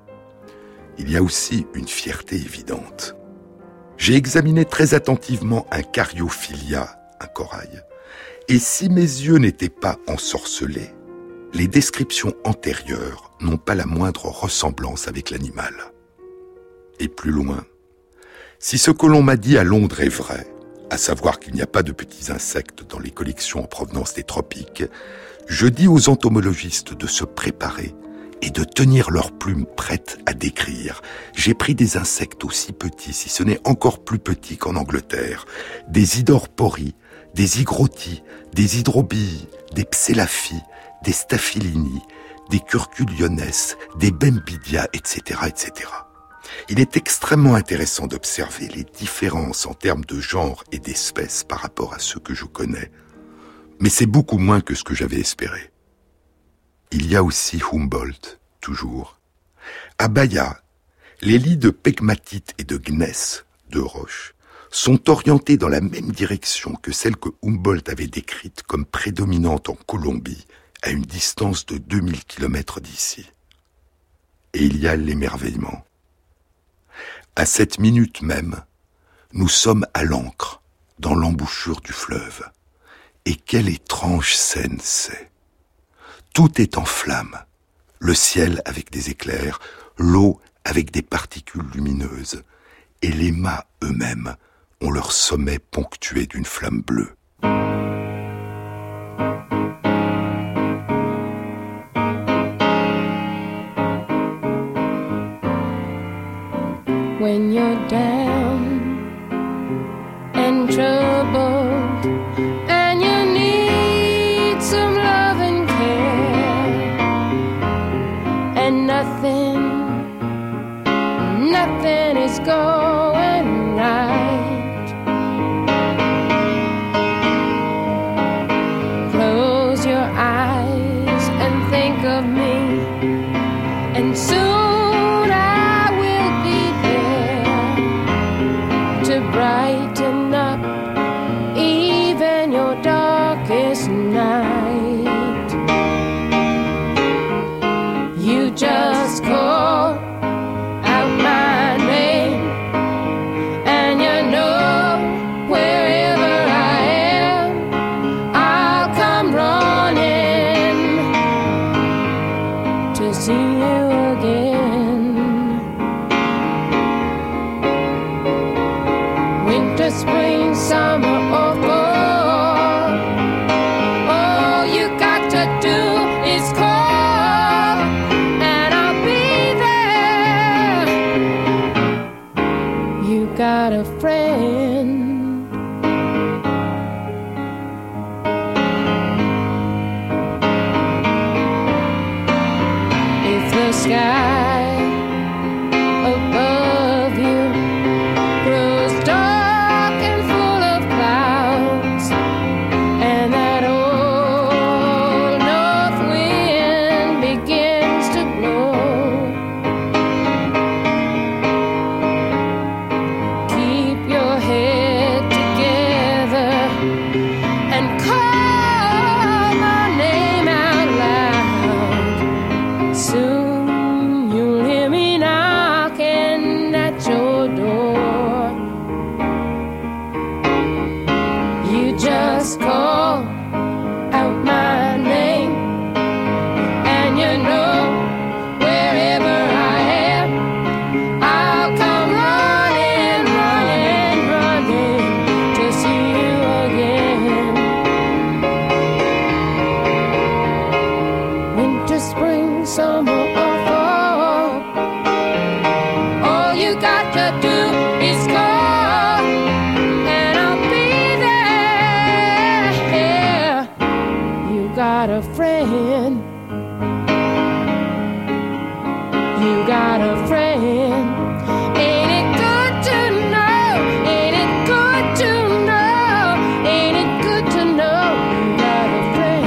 Il y a aussi une fierté évidente. J'ai examiné très attentivement un Cariophilia, un corail, et si mes yeux n'étaient pas ensorcelés, les descriptions antérieures n'ont pas la moindre ressemblance avec l'animal. Et plus loin, si ce que l'on m'a dit à Londres est vrai, à savoir qu'il n'y a pas de petits insectes dans les collections en provenance des tropiques, je dis aux entomologistes de se préparer et de tenir leurs plumes prêtes à décrire. J'ai pris des insectes aussi petits, si ce n'est encore plus petits qu'en Angleterre, des hydorpories, des hygrotis, des hydrobilles, des psélaphies, des staphylini, des curculiones, des bembidia, et cetera, et cetera. Il est extrêmement intéressant d'observer les différences en termes de genre et d'espèces par rapport à ceux que je connais, mais c'est beaucoup moins que ce que j'avais espéré. Il y a aussi Humboldt, toujours. À Bahia, les lits de pegmatite et de gneiss, de roches, sont orientés dans la même direction que celle que Humboldt avait décrite comme prédominante en Colombie, à une distance de deux mille kilomètres d'ici. Et il y a l'émerveillement. À cette minute même, nous sommes à l'ancre, dans l'embouchure du fleuve. Et quelle étrange scène c'est! Tout est en flammes, le ciel avec des éclairs, l'eau avec des particules lumineuses, et les mâts eux-mêmes ont leur sommet ponctué d'une flamme bleue. When you're down and troubled and you need some love and care, and nothing, nothing is going right. Close your eyes and think of me, and soon brighten up even your darkest night. You just call out my name, and you know wherever I am, I'll come running to see you again. Winter, spring, summer, or fall, all you got to do is call, and I'll be there. You got a friend. If the sky above you grows dark and full of clouds, and that old north wind begins to blow, keep your head together and call my name out loud. Soon you'll hear me knocking at your door. You just call out my name, and you know wherever I am, I'll come running, running, running to see you again. Winter, spring, summer, or fall, all you got to do is call, and I'll be there. You got a friend. You got a friend. Ain't it good to know? Ain't it good to know? Ain't it good to know you got a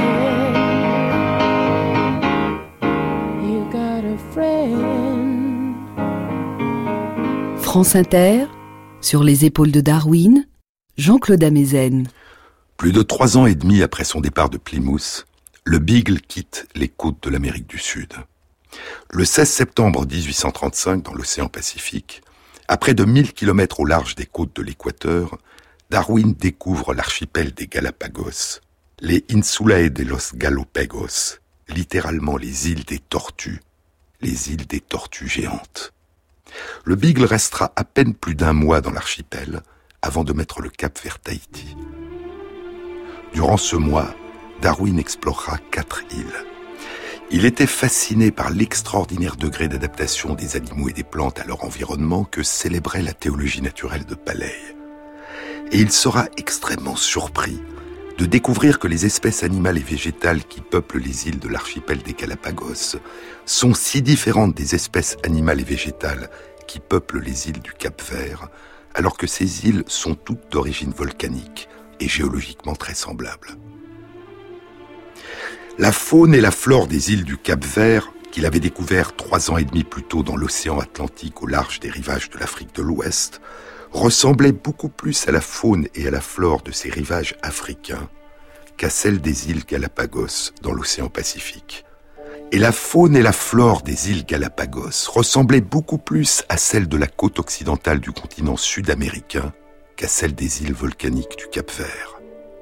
friend? You got a friend. France Inter, sur les épaules de Darwin, Jean-Claude Amezen. Plus de trois ans et demi après son départ de Plymouth, le Beagle quitte les côtes de l'Amérique du Sud. Le seize septembre dix-huit cent trente-cinq, dans l'océan Pacifique, à près de mille kilomètres au large des côtes de l'Équateur, Darwin découvre l'archipel des Galapagos, les Insulae de los Galopagos, littéralement les îles des tortues, les îles des tortues géantes. Le Beagle restera à peine plus d'un mois dans l'archipel avant de mettre le cap vers Tahiti. Durant ce mois, Darwin explorera quatre îles. Il était fasciné par l'extraordinaire degré d'adaptation des animaux et des plantes à leur environnement que célébrait la théologie naturelle de Paley. Et il sera extrêmement surpris de découvrir que les espèces animales et végétales qui peuplent les îles de l'archipel des Galapagos sont si différentes des espèces animales et végétales qui peuplent les îles du Cap-Vert, alors que ces îles sont toutes d'origine volcanique et géologiquement très semblables. La faune et la flore des îles du Cap-Vert, qu'il avait découvert trois ans et demi plus tôt dans l'océan Atlantique au large des rivages de l'Afrique de l'Ouest, ressemblaient beaucoup plus à la faune et à la flore de ces rivages africains qu'à celle des îles Galapagos dans l'océan Pacifique. Et la faune et la flore des îles Galapagos ressemblaient beaucoup plus à celle de la côte occidentale du continent sud-américain qu'à celle des îles volcaniques du Cap-Vert.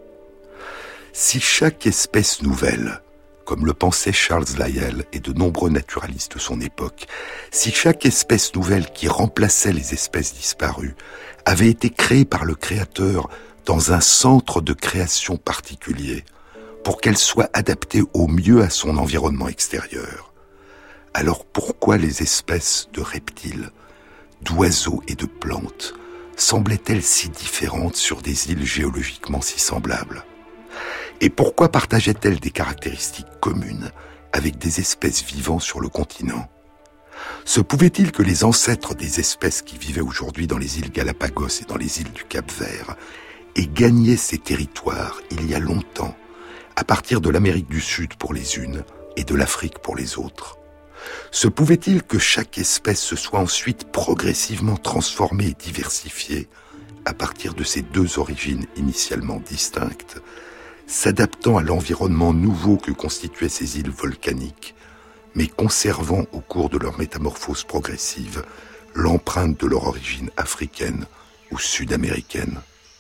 Si chaque espèce nouvelle, comme le pensaient Charles Lyell et de nombreux naturalistes de son époque, si chaque espèce nouvelle qui remplaçait les espèces disparues avait été créée par le Créateur dans un centre de création particulier, pour qu'elle soit adaptée au mieux à son environnement extérieur, alors pourquoi les espèces de reptiles, d'oiseaux et de plantes semblaient-elles si différentes sur des îles géologiquement si semblables ? Et pourquoi partageaient-elles des caractéristiques communes avec des espèces vivant sur le continent ? Se pouvait-il que les ancêtres des espèces qui vivaient aujourd'hui dans les îles Galapagos et dans les îles du Cap-Vert aient gagné ces territoires il y a longtemps, à partir de l'Amérique du Sud pour les unes et de l'Afrique pour les autres? Se pouvait-il que chaque espèce se soit ensuite progressivement transformée et diversifiée à partir de ces deux origines initialement distinctes, s'adaptant à l'environnement nouveau que constituaient ces îles volcaniques, mais conservant au cours de leur métamorphose progressive l'empreinte de leur origine africaine ou sud-américaine?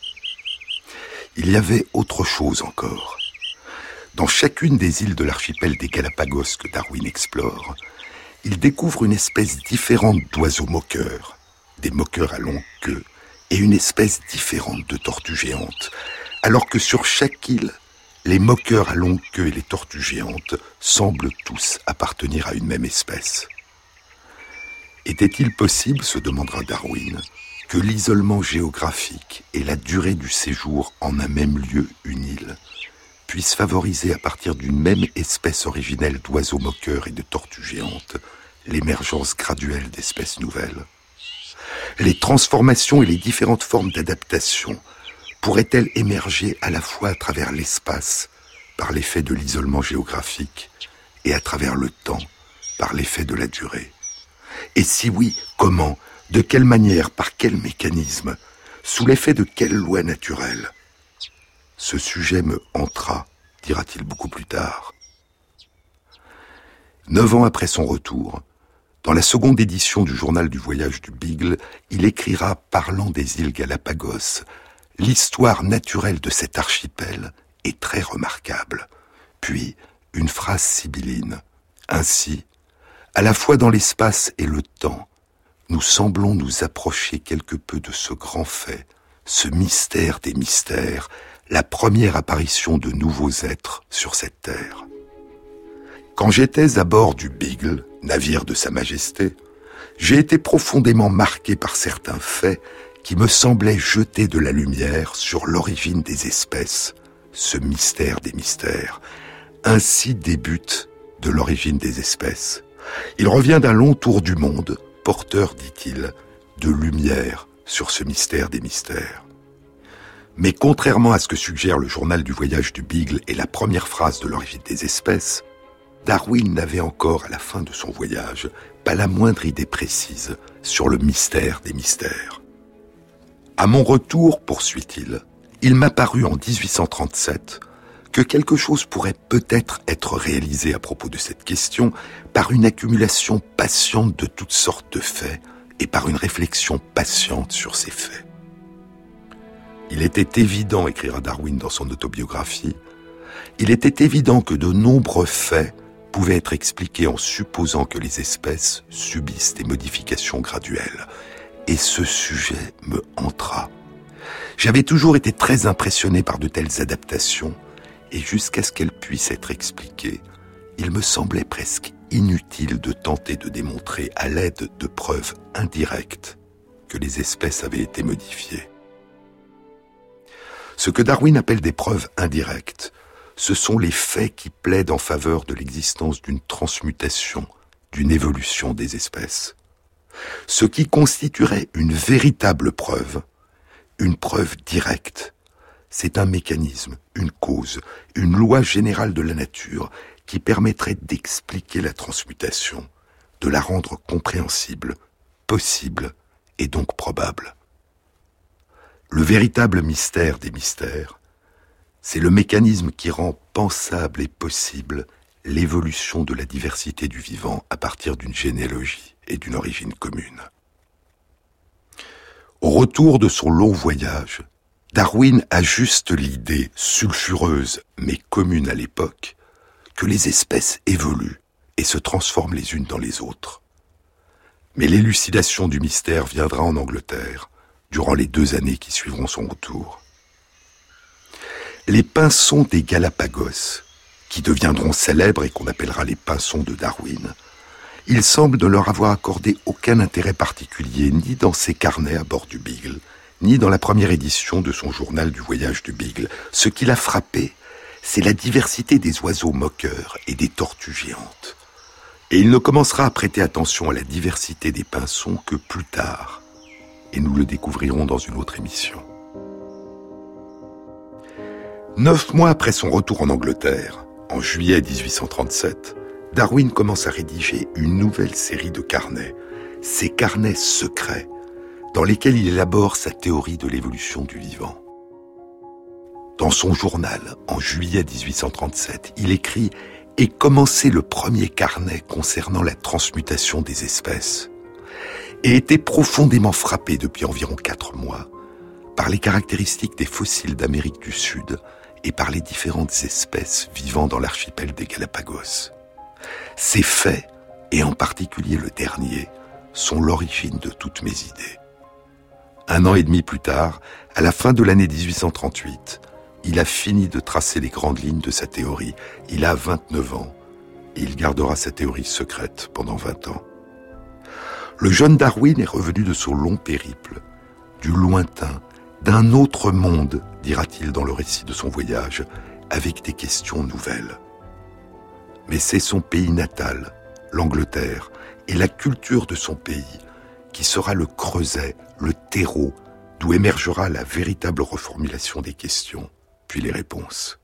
Il y avait autre chose encore. Dans chacune des îles de l'archipel des Galapagos que Darwin explore, il découvre une espèce différente d'oiseaux moqueurs, des moqueurs à longue queue, et une espèce différente de tortues géantes, alors que sur chaque île, les moqueurs à longue queue et les tortues géantes semblent tous appartenir à une même espèce. Était-il possible, se demandera Darwin, que l'isolement géographique et la durée du séjour en un même lieu, une île, puissent favoriser à partir d'une même espèce originelle d'oiseaux moqueurs et de tortues géantes l'émergence graduelle d'espèces nouvelles? Les transformations et les différentes formes d'adaptation pourraient-elles émerger à la fois à travers l'espace, par l'effet de l'isolement géographique, et à travers le temps, par l'effet de la durée? Et si oui, comment, de quelle manière, par quel mécanisme, sous l'effet de quelle loi naturelle? Ce sujet me hantera, dira-t-il beaucoup plus tard. Neuf ans après son retour, dans la seconde édition du journal du voyage du Beagle, il écrira, parlant des îles Galapagos, « L'histoire naturelle de cet archipel est très remarquable. » Puis, une phrase sibylline. Ainsi, à la fois dans l'espace et le temps, nous semblons nous approcher quelque peu de ce grand fait, ce mystère des mystères, la première apparition de nouveaux êtres sur cette terre. Quand j'étais à bord du Beagle, navire de Sa Majesté, j'ai été profondément marqué par certains faits qui me semblaient jeter de la lumière sur l'origine des espèces, ce mystère des mystères. Ainsi débute de l'origine des espèces. Il revient d'un long tour du monde, porteur, dit-il, de lumière sur ce mystère des mystères. Mais contrairement à ce que suggère le journal du voyage du Beagle et la première phrase de l'origine des espèces, Darwin n'avait encore, à la fin de son voyage, pas la moindre idée précise sur le mystère des mystères. À mon retour, poursuit-il, il m'a paru en dix-huit cent trente-sept que quelque chose pourrait peut-être être réalisé à propos de cette question par une accumulation patiente de toutes sortes de faits et par une réflexion patiente sur ces faits. Il était évident, écrira Darwin dans son autobiographie, il était évident que de nombreux faits pouvaient être expliqués en supposant que les espèces subissent des modifications graduelles. Et ce sujet me entra. J'avais toujours été très impressionné par de telles adaptations, et jusqu'à ce qu'elles puissent être expliquées, il me semblait presque inutile de tenter de démontrer à l'aide de preuves indirectes que les espèces avaient été modifiées. Ce que Darwin appelle des preuves indirectes, ce sont les faits qui plaident en faveur de l'existence d'une transmutation, d'une évolution des espèces. Ce qui constituerait une véritable preuve, une preuve directe, c'est un mécanisme, une cause, une loi générale de la nature qui permettrait d'expliquer la transmutation, de la rendre compréhensible, possible et donc probable. Le véritable mystère des mystères, c'est le mécanisme qui rend pensable et possible l'évolution de la diversité du vivant à partir d'une généalogie et d'une origine commune. Au retour de son long voyage, Darwin ajuste l'idée sulfureuse mais commune à l'époque que les espèces évoluent et se transforment les unes dans les autres. Mais l'élucidation du mystère viendra en Angleterre durant les deux années qui suivront son retour. Les pinsons des Galapagos, qui deviendront célèbres et qu'on appellera les pinsons de Darwin, il semble ne leur avoir accordé aucun intérêt particulier ni dans ses carnets à bord du Beagle, ni dans la première édition de son journal du voyage du Beagle. Ce qui l'a frappé, c'est la diversité des oiseaux moqueurs et des tortues géantes. Et il ne commencera à prêter attention à la diversité des pinsons que plus tard, et nous le découvrirons dans une autre émission. Neuf mois après son retour en Angleterre, en juillet dix-huit cent trente-sept, Darwin commence à rédiger une nouvelle série de carnets, ces carnets secrets, dans lesquels il élabore sa théorie de l'évolution du vivant. Dans son journal, en juillet dix-huit cent trente-sept, il écrit « Et commencer le premier carnet concernant la transmutation des espèces » et était profondément frappé depuis environ quatre mois par les caractéristiques des fossiles d'Amérique du Sud et par les différentes espèces vivant dans l'archipel des Galapagos. Ces faits, et en particulier le dernier, sont l'origine de toutes mes idées. Un an et demi plus tard, à la fin de l'année dix-huit cent trente-huit, il a fini de tracer les grandes lignes de sa théorie. Il a vingt-neuf ans et il gardera sa théorie secrète pendant vingt ans. Le jeune Darwin est revenu de son long périple, du lointain, d'un autre monde, dira-t-il dans le récit de son voyage, avec des questions nouvelles. Mais c'est son pays natal, l'Angleterre, et la culture de son pays qui sera le creuset, le terreau, d'où émergera la véritable reformulation des questions, puis les réponses.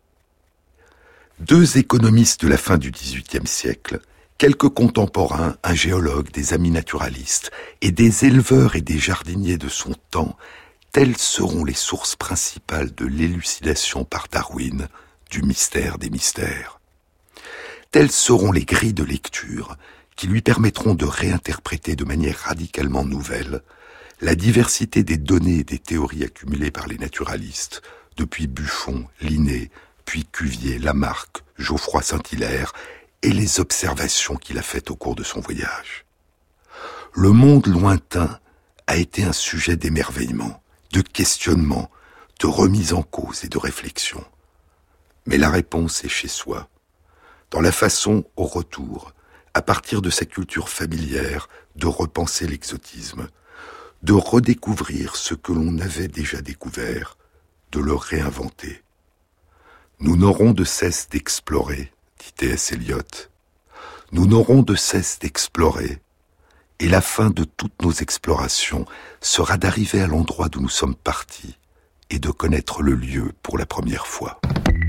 Deux économistes de la fin du dix-huitième siècle, quelques contemporains, un géologue, des amis naturalistes, et des éleveurs et des jardiniers de son temps, telles seront les sources principales de l'élucidation par Darwin du mystère des mystères. Telles seront les grilles de lecture qui lui permettront de réinterpréter de manière radicalement nouvelle la diversité des données et des théories accumulées par les naturalistes, depuis Buffon, Linné, puis Cuvier, Lamarck, Geoffroy Saint-Hilaire, et les observations qu'il a faites au cours de son voyage. Le monde lointain a été un sujet d'émerveillement, de questionnement, de remise en cause et de réflexion. Mais la réponse est chez soi, dans la façon, au retour, à partir de sa culture familière, de repenser l'exotisme, de redécouvrir ce que l'on avait déjà découvert, de le réinventer. Nous n'aurons de cesse d'explorer, dit T S Eliot. Nous n'aurons de cesse d'explorer, et la fin de toutes nos explorations sera d'arriver à l'endroit d'où nous sommes partis et de connaître le lieu pour la première fois.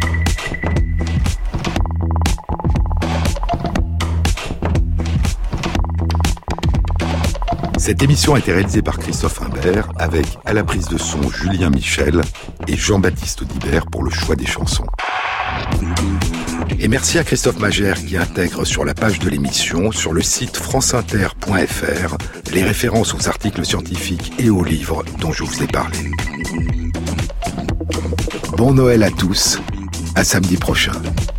Cette émission a été réalisée par Christophe Imbert avec, à la prise de son, Julien Michel et Jean-Baptiste Audibert pour le choix des chansons. Et merci à Christophe Magère qui intègre sur la page de l'émission, sur le site franceinter point f r, les références aux articles scientifiques et aux livres dont je vous ai parlé. Bon Noël à tous, à samedi prochain.